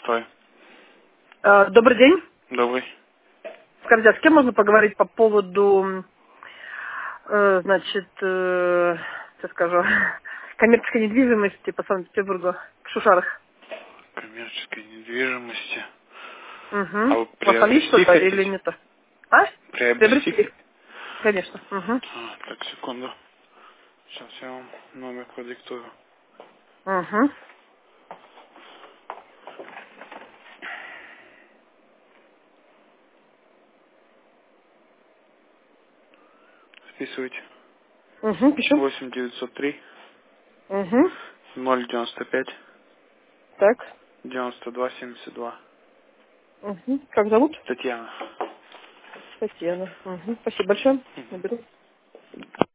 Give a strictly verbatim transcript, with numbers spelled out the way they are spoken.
Стой. Э, Добрый день. Добрый. Скажите, а с кем можно поговорить по поводу, э, значит, э, что скажу, коммерческой недвижимости по Санкт-Петербургу, в Шушарах? Коммерческой недвижимости. А Угу. вы У вас там есть приобрести что-то или хотите? нет? А? Приобрести Приобрести? хотите? Конечно. Угу. А, так, секунду. Сейчас я вам номер продиктую. Угу. Списывайте. Угу. Пишу. восемь девятьсот три Угу. ноль девяносто пять Так. девяносто два семьдесят два. Угу. Как зовут? Татьяна. Татьяна. Угу. Спасибо большое. Наберу.